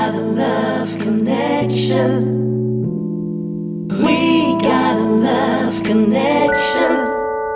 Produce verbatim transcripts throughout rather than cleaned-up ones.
got a love connection. We got a love connection.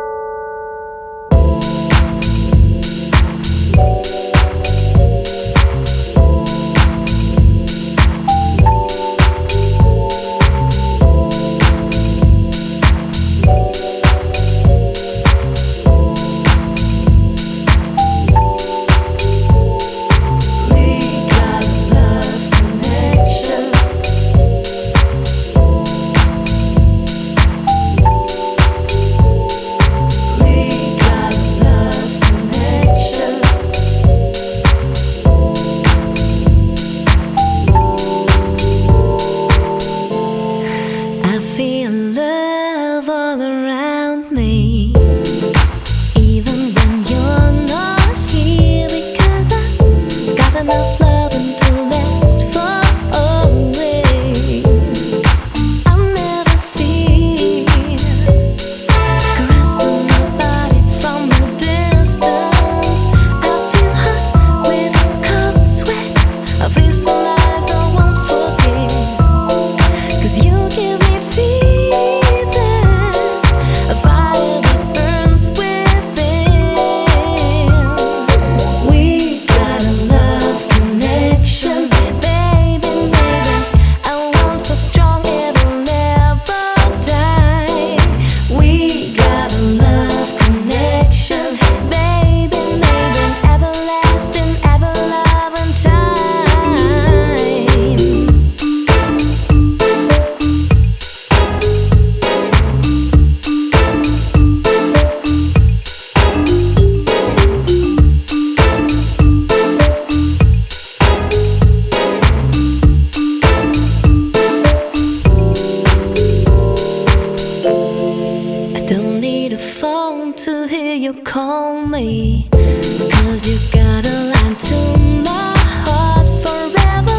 To hear you call me, 'cause you got a line to my heart forever.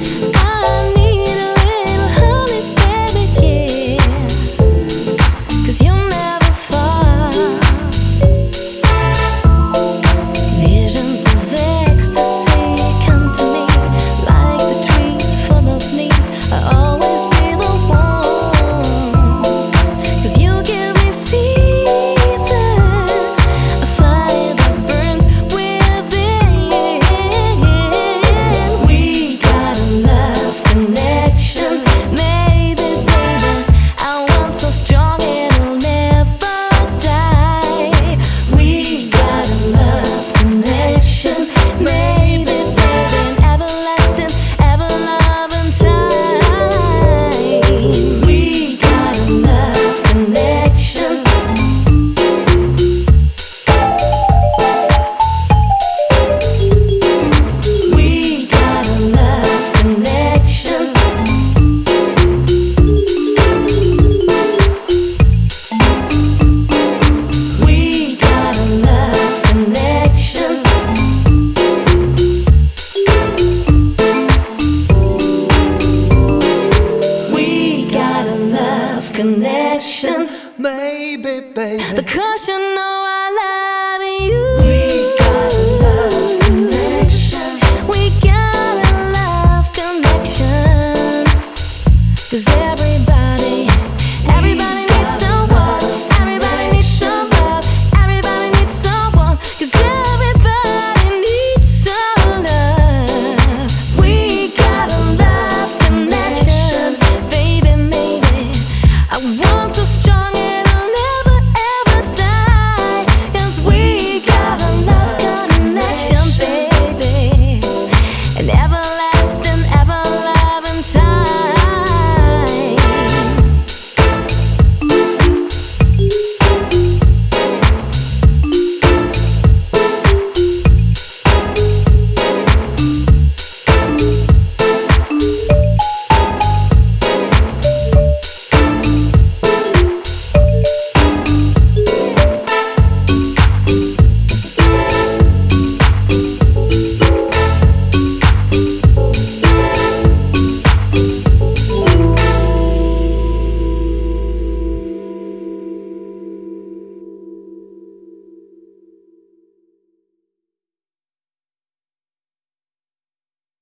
I need a little honey, baby, yeah, 'cause you're never far. Visions of ecstasy come to me like the trees full of me. I always be the one, 'cause you give me fever. Connection, maybe, baby. The crush